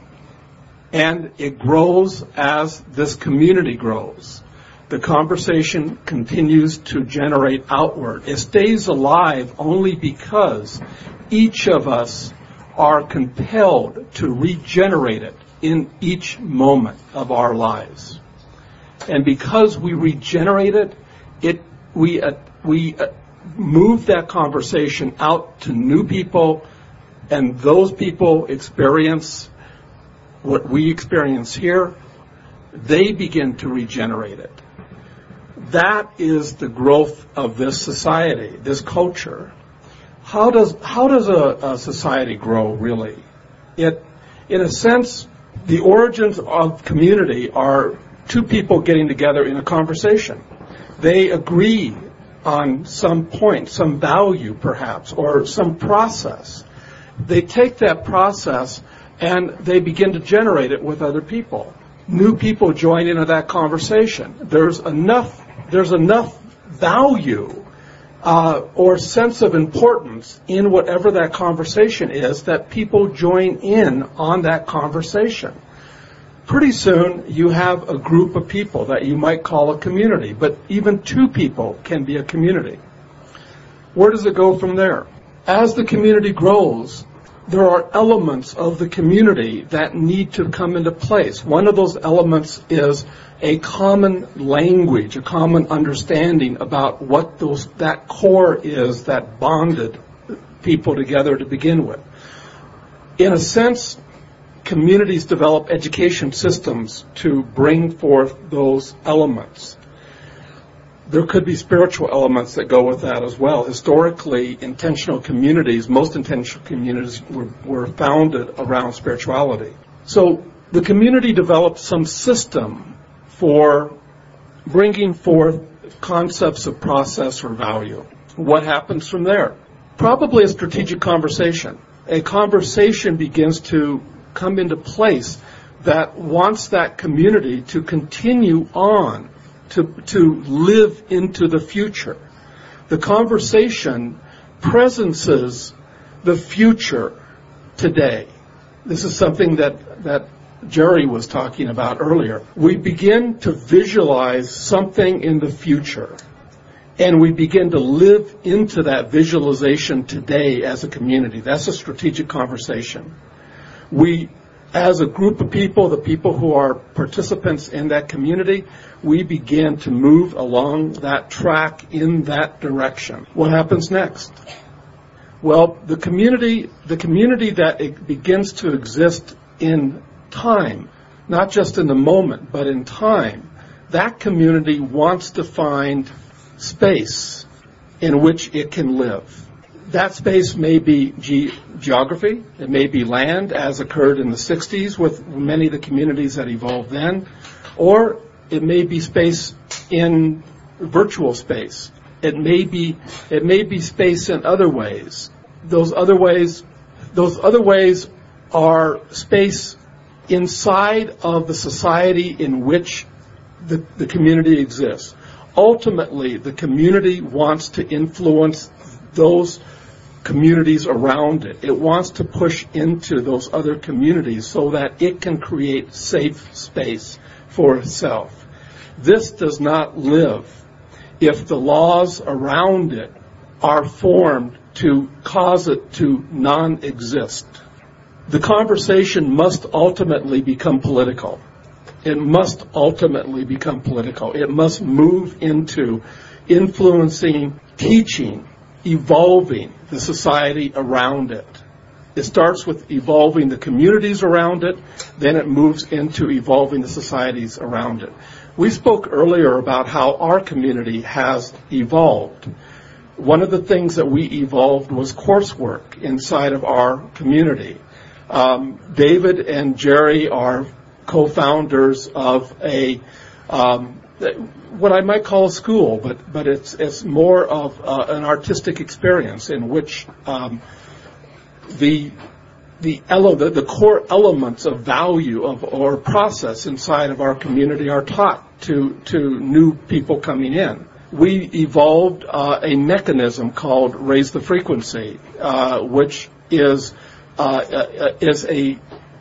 and it grows as this community grows. The conversation continues to generate outward. It stays alive only because each of us are compelled to regenerate it in each moment of our lives. And because we regenerate it, It we uh, we uh, move that conversation out to new people, and those people experience what we experience here. They begin to regenerate it. That is the growth of this society, this culture. How does how does a, a society grow really? It, in a sense, the origins of community are two people getting together in a conversation. They agree on some point, some value perhaps, or some process. They take that process and they begin to generate it with other people. New people join into that conversation. There's enough, there's enough value uh, or sense of importance in whatever that conversation is that people join in on that conversation. Pretty soon, you have a group of people that you might call a community, but even two people can be a community. Where does it go from there? As the community grows, there are elements of the community that need to come into place. One of those elements is a common language, a common understanding about what those that core is that bonded people together to begin with. In a sense, communities develop education systems to bring forth those elements. There could be spiritual elements that go with that as well. Historically, intentional communities, most intentional communities were, were founded around spirituality. So the community developed some system for bringing forth concepts of process or value. What happens from there? Probably a strategic conversation. A conversation begins to come into place that wants that community to continue on, to, to live into the future. The conversation presences the future today. This is something that, that Jerry was talking about earlier. We begin to visualize something in the future, and we begin to live into that visualization today as a community. That's a strategic conversation. We, as a group of people, the people who are participants in that community, we begin to move along that track in that direction. What happens next? Well, the community, the community that it begins to exist in time, not just in the moment, but in time, that community wants to find space in which it can live. That space may be ge- geography, it may be land, as occurred in the sixties with many of the communities that evolved then, or it may be space in virtual space. It may be, it may be space in other ways. Those other ways, those other ways are space inside of the society in which the, the community exists. Ultimately, the community wants to influence those communities around it. It wants to push into those other communities so that it can create safe space for itself. This does not live if the laws around it are formed to cause it to non-exist. The conversation must ultimately become political. It must ultimately become political. It must move into influencing, teaching, evolving the society around it. It starts with evolving the communities around it, then it moves into evolving the societies around it. We spoke earlier about how our community has evolved. One of the things that we evolved was coursework inside of our community. Um, David and Jerry are co-founders of a um, what I might call a school, but but it's it's more of uh, an artistic experience in which um, the the, ele- the the core elements of value of or process inside of our community are taught to to new people coming in. We evolved uh, a mechanism called Raise the Frequency, uh, which is uh, uh, is a,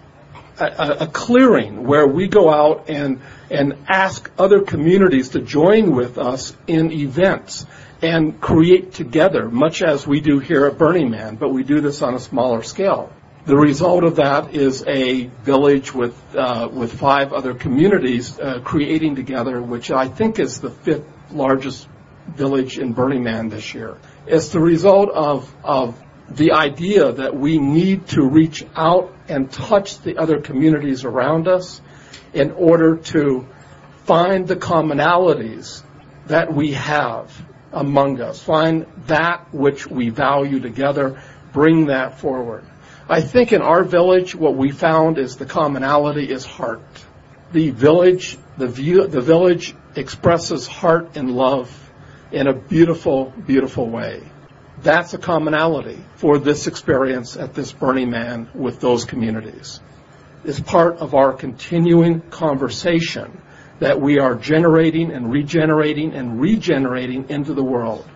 a a clearing where we go out and and ask other communities to join with us in events and create together, much as we do here at Burning Man, but we do this on a smaller scale. The result of that is a village with uh, with five other communities uh, creating together, which I think is the fifth largest village in Burning Man this year. It's the result of of the idea that we need to reach out and touch the other communities around us in order to find the commonalities that we have among us, find that which we value together, bring that forward. I think in our village, what we found is the commonality is heart. The village, the view, the village expresses heart and love in a beautiful, beautiful way. That's a commonality for this experience at this Burning Man with those communities. It's part of our continuing conversation that we are generating and regenerating and regenerating into the world.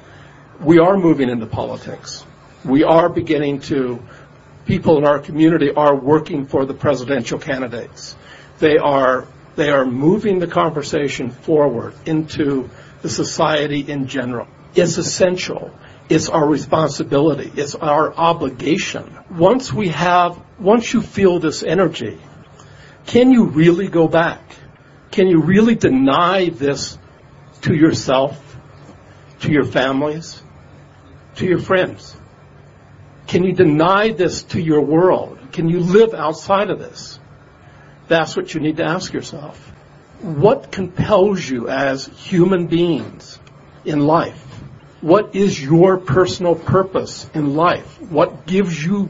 We are moving into politics. We are beginning to, people in our community are working for the presidential candidates. They are, they are moving the conversation forward into the society in general. It's essential. It's our responsibility. It's our obligation. Once we have, once you feel this energy, can you really go back? Can you really deny this to yourself, to your families, to your friends? Can you deny this to your world? Can you live outside of this? That's what you need to ask yourself. What compels you as human beings in life? What is your personal purpose in life? What gives you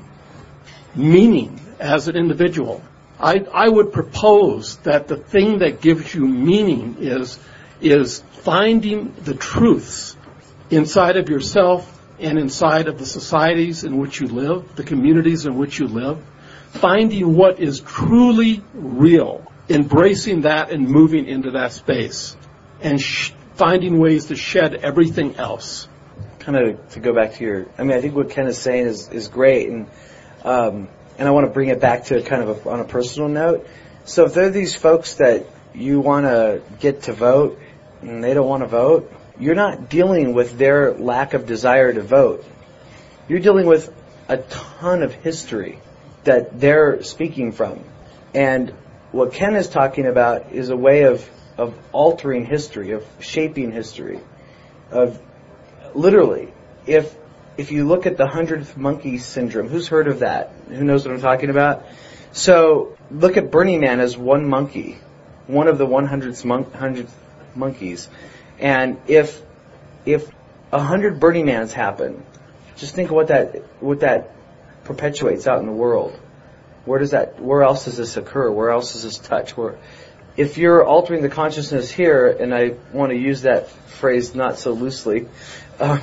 meaning as an individual? I, I would propose that the thing that gives you meaning is, is finding the truths inside of yourself and inside of the societies in which you live, the communities in which you live, finding what is truly real, embracing that and moving into that space, and sh- finding ways to shed everything else. Kind of to go back to your, I mean, I think what Ken is saying is, is great, and um, and I want to bring it back to kind of a, on a personal note. So if there are these folks that you want to get to vote and they don't want to vote, you're not dealing with their lack of desire to vote. You're dealing with a ton of history that they're speaking from. And what Ken is talking about is a way of, of altering history, of shaping history, of literally, if if you look at the hundredth monkey syndrome, who's heard of that? Who knows what I'm talking about? So look at Burning Man as one monkey, one of the one hundredth mon- hundredth monkeys. And if if a hundred Burning Mans happen, just think of what that what that perpetuates out in the world. Where does that? Where else does this occur? Where else does this touch? Where, if you're altering the consciousness here, and I want to use that phrase not so loosely, uh,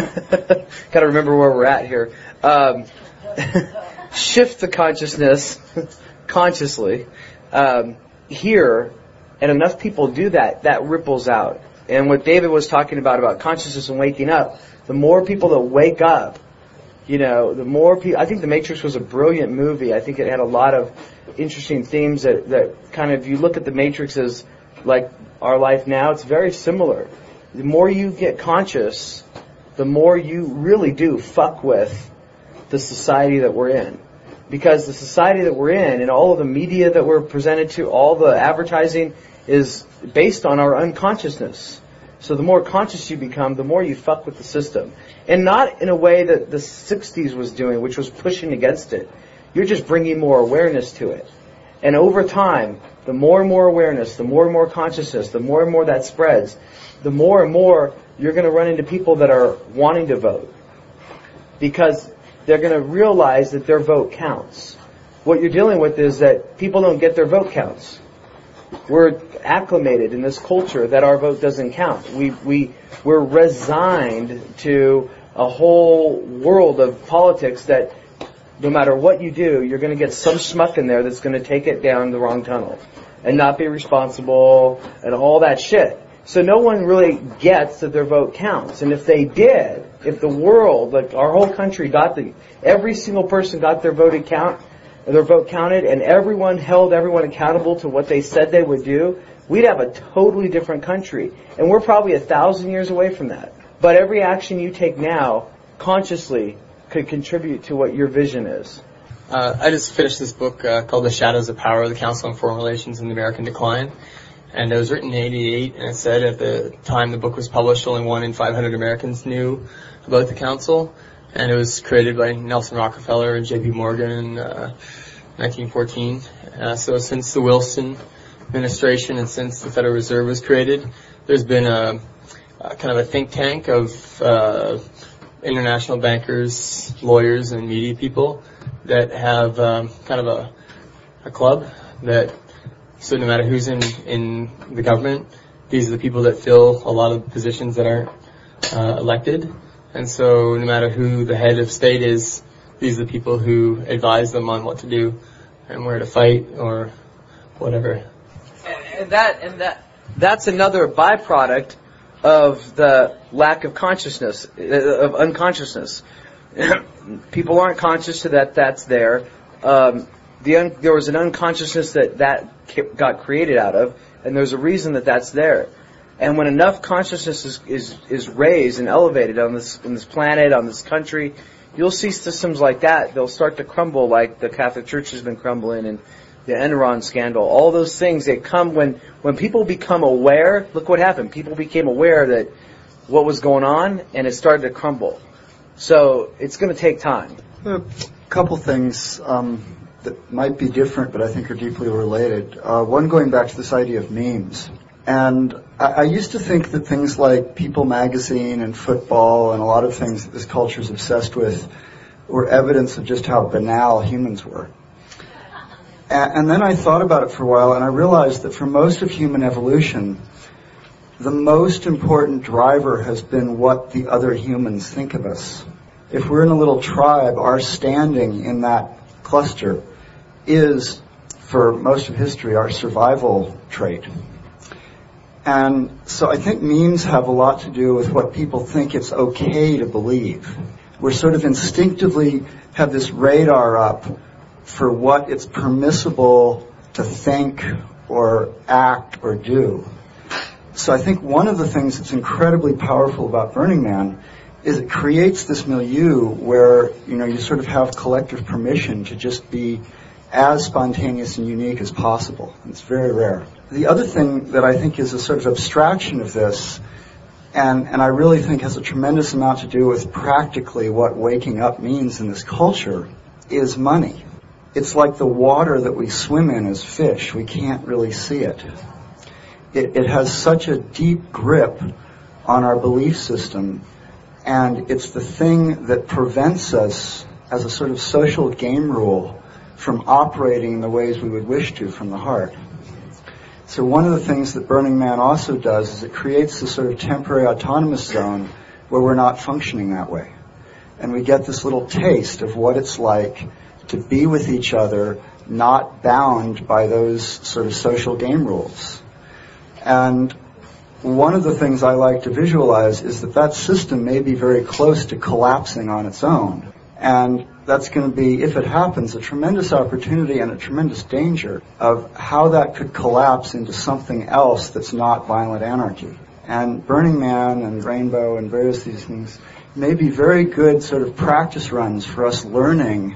got to remember where we're at here. Um, shift the consciousness consciously um, here, and enough people do that, that ripples out. And what David was talking about about consciousness and waking up, the more people that wake up, you know, the more people. I think The Matrix was a brilliant movie. I think it had a lot of interesting themes that, that kind of, you look at The Matrix as like our life now, it's very similar. The more you get conscious, the more you really do fuck with the society that we're in. because the society that we're in and all of the media that we're presented to, all the advertising is based on our unconsciousness. So the more conscious you become, the more you fuck with the system. And not in a way that the sixties was doing, which was pushing against it. You're just bringing more awareness to it. And over time, the more and more awareness, the more and more consciousness, the more and more that spreads, the more and more you're going to run into people that are wanting to vote. Because they're going to realize that their vote counts. What you're dealing with is that people don't get their vote counts. We're acclimated in this culture that our vote doesn't count. We, we, we're resigned to a whole world of politics that no matter what you do, you're going to get some schmuck in there that's going to take it down the wrong tunnel and not be responsible and all that shit. So no one really gets that their vote counts. And if they did, if the world, like our whole country got the, every single person got their voted count, their vote counted, and everyone held everyone accountable to what they said they would do, we'd have a totally different country. And we're probably a thousand years away from that. But every action you take now, consciously, could contribute to what your vision is. Uh, I just finished this book uh, called The Shadows of Power, The Council on Foreign Relations in the American Decline. And it was written in eighty-eight, and it said at the time the book was published, only one in five hundred Americans knew about the council. And it was created by Nelson Rockefeller and J P Morgan in uh, nineteen fourteen. Uh, so since the Wilson administration and since the Federal Reserve was created, there's been a, a kind of a think tank of uh, international bankers, lawyers, and media people that have um, kind of a, a club that, so no matter who's in, in the government, these are the people that fill a lot of positions that aren't uh, elected. And so no matter who the head of state is, these are the people who advise them on what to do and where to fight or whatever. And that, and that, that's another byproduct of the lack of consciousness, of unconsciousness. People aren't conscious that that's there. Um, the un, there was an unconsciousness that that got created out of, and there's a reason that that's there. And when enough consciousness is, is, is raised and elevated on this, on this planet, on this country, you'll see systems like that. They'll start to crumble like the Catholic Church has been crumbling and the Enron scandal. All those things, they come when, when people become aware. Look what happened. People became aware that what was going on, and it started to crumble. So it's going to take time. A couple things um, that might be different, but I think are deeply related. Uh, one, going back to this idea of memes. And I, I used to think that things like People magazine and football and a lot of things that this culture is obsessed with were evidence of just how banal humans were. And, and then I thought about it for a while, and I realized that for most of human evolution, the most important driver has been what the other humans think of us. If we're in a little tribe, our standing in that cluster is, for most of history, our survival trait. And so I think memes have a lot to do with what people think it's okay to believe. We're sort of instinctively have this radar up for what it's permissible to think or act or do. So I think one of the things that's incredibly powerful about Burning Man is it creates this milieu where, you know, you sort of have collective permission to just be as spontaneous and unique as possible. It's very rare. The other thing that I think is a sort of abstraction of this, and, and I really think has a tremendous amount to do with practically what waking up means in this culture, is money. It's like the water that we swim in as fish. We can't really see it. It, it has such a deep grip on our belief system, and it's the thing that prevents us, as a sort of social game rule, from operating in the ways we would wish to from the heart. So one of the things that Burning Man also does is it creates this sort of temporary autonomous zone where we're not functioning that way. And we get this little taste of what it's like to be with each other, not bound by those sort of social game rules. And one of the things I like to visualize is that that system may be very close to collapsing on its own. And that's going to be, if it happens, a tremendous opportunity and a tremendous danger of how that could collapse into something else that's not violent anarchy. And Burning Man and Rainbow and various of these things may be very good sort of practice runs for us learning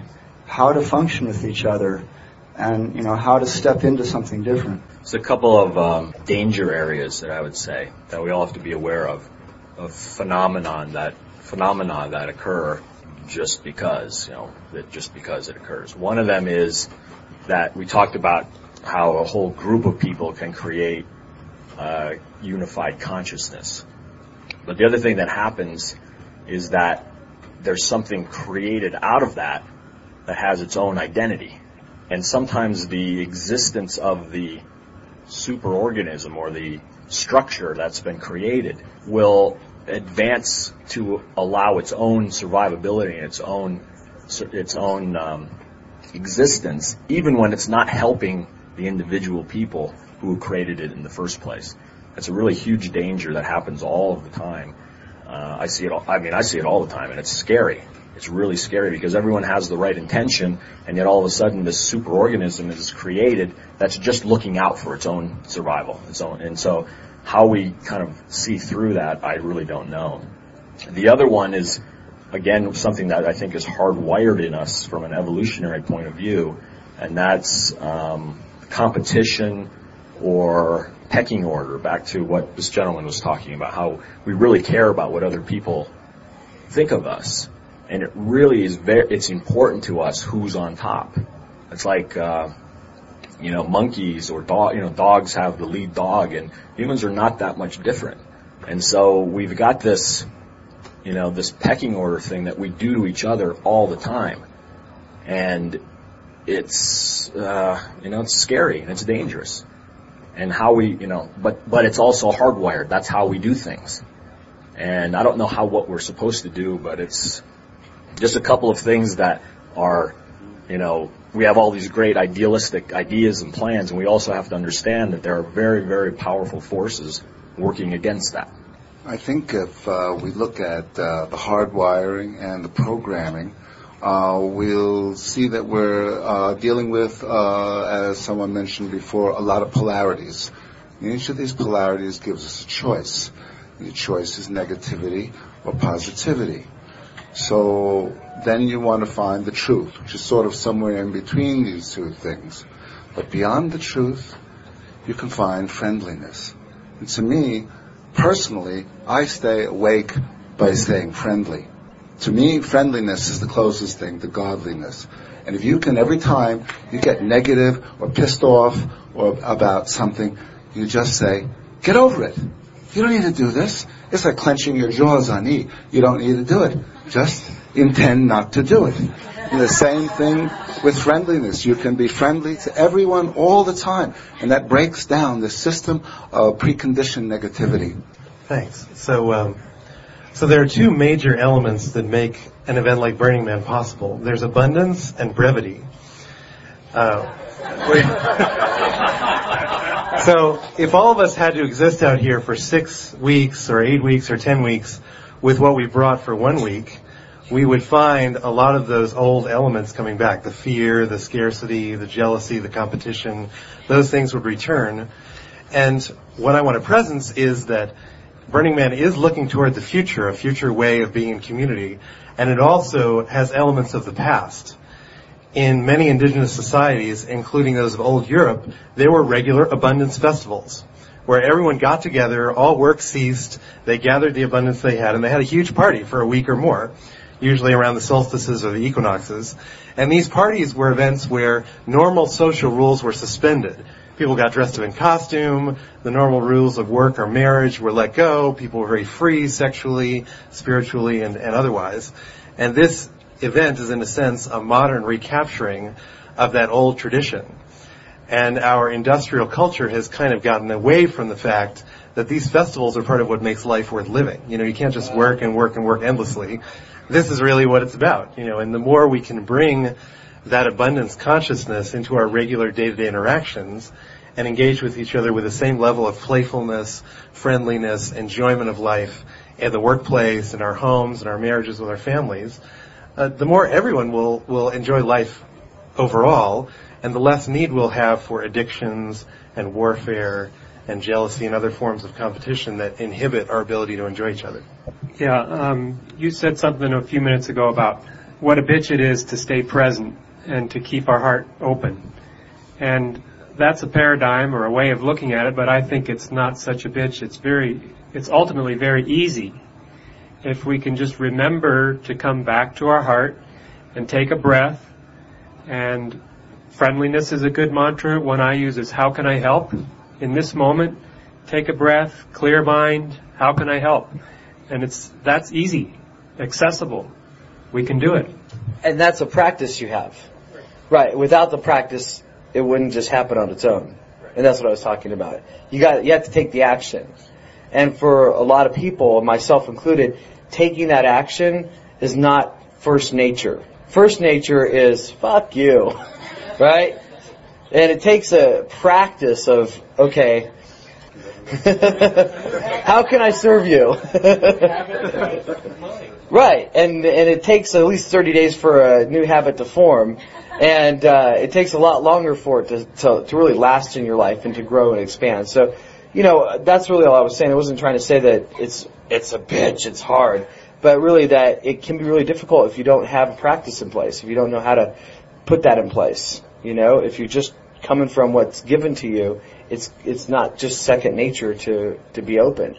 how to function with each other and, you know, how to step into something different. There's a couple of um, danger areas that I would say that we all have to be aware of, of phenomenon that phenomena that occur just because, you know, that just because it occurs. One of them is that we talked about how a whole group of people can create uh, unified consciousness. But the other thing that happens is that there's something created out of that that has its own identity. And sometimes the existence of the superorganism or the structure that's been created will advance to allow its own survivability and its own its own um, existence, even when it's not helping the individual people who created it in the first place. That's a really huge danger that happens all of the time. Uh, I see it all, I mean, I see it all the time, and it's scary. It's really scary because everyone has the right intention, and yet all of a sudden this superorganism is created that's just looking out for its own survival. Its own, and so how we kind of see through that, I really don't know. The other one is, again, something that I think is hardwired in us from an evolutionary point of view, and that's um, competition or pecking order, back to what this gentleman was talking about, how we really care about what other people think of us. And it really is very, it's important to us who's on top. It's like, uh, you know, monkeys or dog, you know, dogs have the lead dog, and humans are not that much different. And so we've got this, you know, this pecking order thing that we do to each other all the time. And it's, uh, you know, it's scary and it's dangerous. And how we, you know, but, but it's also hardwired. That's how we do things. And I don't know how, what we're supposed to do, but it's just a couple of things that are, you know, we have all these great idealistic ideas and plans, and we also have to understand that there are very, very powerful forces working against that. I think if uh, we look at uh, the hardwiring and the programming, uh, we'll see that we're uh, dealing with, uh, as someone mentioned before, a lot of polarities. And each of these polarities gives us a choice. The choice is negativity or positivity. So then you want to find the truth, which is sort of somewhere in between these two things. But beyond the truth, you can find friendliness. And to me, personally, I stay awake by staying friendly. To me, friendliness is the closest thing to godliness. And if you can, every time you get negative or pissed off or about something, you just say, get over it. You don't need to do this. It's like clenching your jaws on E. You don't need to do it. Just intend not to do it. And the same thing with friendliness. You can be friendly to everyone all the time. And that breaks down the system of preconditioned negativity. Thanks. So, um, so there are two major elements that make an event like Burning Man possible. There's abundance and brevity. Uh, So if all of us had to exist out here for six weeks or eight weeks or ten weeks with what we brought for one week, we would find a lot of those old elements coming back. The fear, the scarcity, the jealousy, the competition, those things would return. And what I want to presence is that Burning Man is looking toward the future, a future way of being in community, and it also has elements of the past. In many indigenous societies, including those of old Europe, there were regular abundance festivals where everyone got together, all work ceased, they gathered the abundance they had, and they had a huge party for a week or more, usually around the solstices or the equinoxes. And these parties were events where normal social rules were suspended. People got dressed up in costume, the normal rules of work or marriage were let go, people were very free sexually, spiritually, and, and otherwise. And this event is, in a sense, a modern recapturing of that old tradition. And our industrial culture has kind of gotten away from the fact that these festivals are part of what makes life worth living. You know, you can't just work and work and work endlessly. This is really what it's about, you know, and the more we can bring that abundance consciousness into our regular day-to-day interactions and engage with each other with the same level of playfulness, friendliness, enjoyment of life in the workplace, in our homes, in our marriages with our families, uh, the more everyone will, will enjoy life overall, and the less need we'll have for addictions and warfare and jealousy and other forms of competition that inhibit our ability to enjoy each other. Yeah, um, you said something a few minutes ago about what a bitch it is to stay present and to keep our heart open. And that's a paradigm or a way of looking at it, but I think it's not such a bitch. It's very, it's ultimately very easy if we can just remember to come back to our heart and take a breath. And friendliness is a good mantra. One I use is, how can I help? In this moment, take a breath, clear mind, how can I help? And it's that's easy, accessible. We can do it. And that's a practice you have. Right. Without the practice, it wouldn't just happen on its own. And that's what I was talking about. You got you have to take the action. And for a lot of people, myself included, taking that action is not first nature. First nature is, fuck you. Right? And it takes a practice of, okay, how can I serve you? Right. And and it takes at least thirty days for a new habit to form. And uh, it takes a lot longer for it to, to to really last in your life and to grow and expand. So, you know, that's really all I was saying. I wasn't trying to say that it's it's a bitch, it's hard, but really that it can be really difficult if you don't have a practice in place, if you don't know how to put that in place. You know, if you're just coming from what's given to you, it's it's not just second nature to, to be open.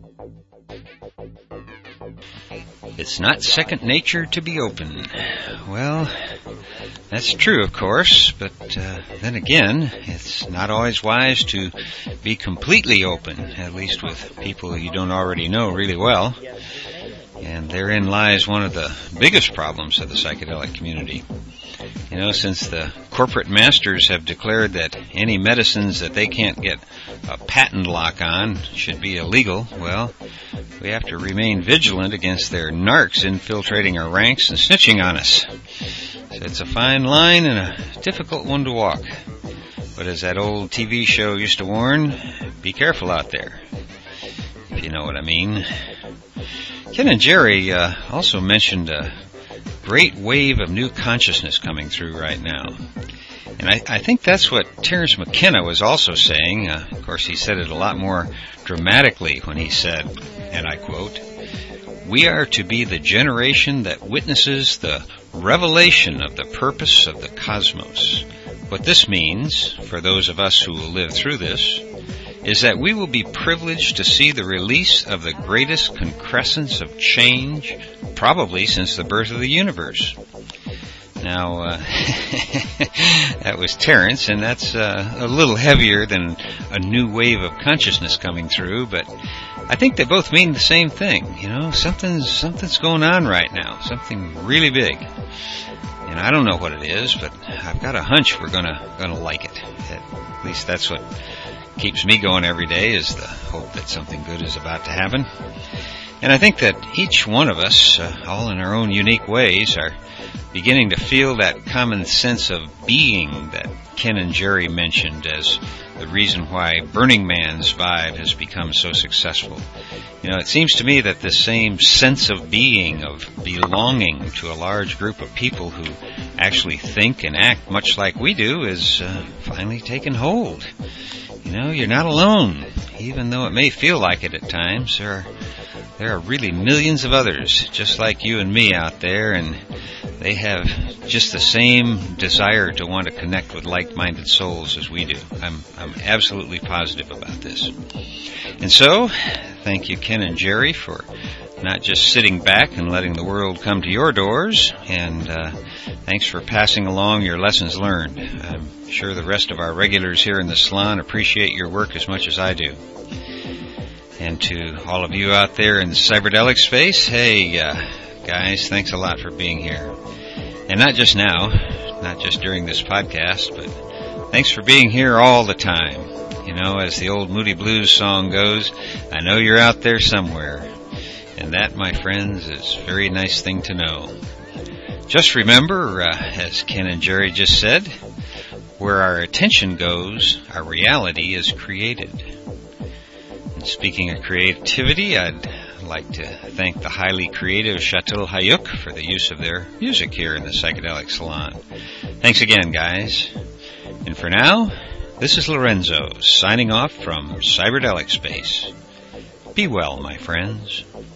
It's not second nature to be open. Well, that's true, of course, but uh, then again, it's not always wise to be completely open, at least with people you don't already know really well. And therein lies one of the biggest problems of the psychedelic community. You know, since the corporate masters have declared that any medicines that they can't get a patent lock on should be illegal, well, we have to remain vigilant against their narcs infiltrating our ranks and snitching on us. So it's a fine line and a difficult one to walk. But as that old T V show used to warn, be careful out there, if you know what I mean. Ken and Jerry uh, also mentioned a great wave of new consciousness coming through right now. And I, I think that's what Terence McKenna was also saying. Uh, of course, he said it a lot more dramatically when he said, and I quote, "We are to be the generation that witnesses the revelation of the purpose of the cosmos. What this means, for those of us who will live through this, is that we will be privileged to see the release of the greatest concrescence of change, probably since the birth of the universe." Now, uh, that was Terence, and that's uh, a little heavier than a new wave of consciousness coming through, but I think they both mean the same thing. You know, something's something's going on right now, something really big. And I don't know what it is, but I've got a hunch we're gonna gonna like it. At least that's what keeps me going every day, is the hope that something good is about to happen. And I think that each one of us, uh, all in our own unique ways, are beginning to feel that common sense of being that Ken and Jerry mentioned as the reason why Burning Man's vibe has become so successful. You know, it seems to me that this same sense of being, of belonging to a large group of people who actually think and act much like we do, is uh, finally taking hold. You know, you're not alone, even though it may feel like it at times. There are, there are really millions of others just like you and me out there, and they have just the same desire to want to connect with like-minded souls as we do. I'm, I'm absolutely positive about this. And so, thank you, Ken and Jerry, for not just sitting back and letting the world come to your doors, and uh, thanks for passing along your lessons learned. I'm sure the rest of our regulars here in the salon appreciate your work as much as I do. And to all of you out there in the cyberdelic space, hey, uh, guys, thanks a lot for being here. And not just now, not just during this podcast, but thanks for being here all the time. You know, as the old Moody Blues song goes, I know you're out there somewhere. And that, my friends, is a very nice thing to know. Just remember, uh, as Ken and Jerry just said, where our attention goes, our reality is created. And speaking of creativity, I'd like to thank the highly creative Chateau Hayuk for the use of their music here in the Psychedelic Salon. Thanks again, guys. And for now, this is Lorenzo signing off from Cyberdelic Space. Be well, my friends.